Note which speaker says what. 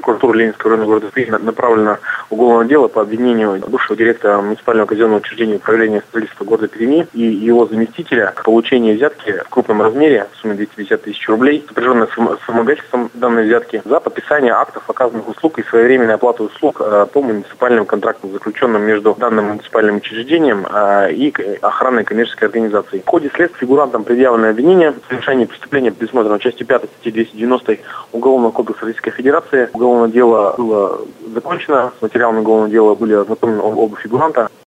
Speaker 1: прокуратуры Ленинского района города Тверь направлено уголовное дело по обвинению бывшего директора муниципального казенного учреждения управления строительства города Перми и его заместителя в получении взятки в крупном размере в сумме 250 тысяч рублей, сопряженной с вымогательством данной взятки, за подписание актов оказанных услуг и своевременной оплаты услуг по муниципальным контрактам, заключенным между данным муниципальным учреждением и охранной коммерческой организацией. В ходе следствия фигурантам предъявлено обвинение в совершении преступления, предусмотрено частью 5 статьи 290 Уголовного кодекса Российской Федерации. Уголовное дело было закончено, с материалами уголовного дела были ознакомлены оба фигуранта.